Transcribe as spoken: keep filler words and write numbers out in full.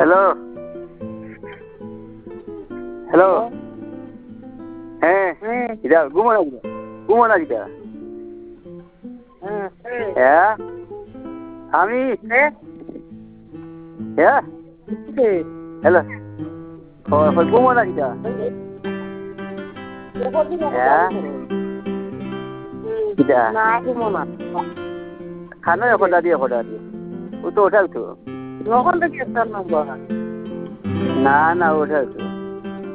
hello hello হ্যাঁ এটা ঘুমো না ঘুমো না যেটা হ্যাঁ আমি হ্যাঁ হ্যালো ঘুমো না যেটা হ্যাঁ যেটা খানো এখন দাঁড়িয়ে এখন দাঁড়িয়ে ও তো ওঠাও তো না না ওঠাও তো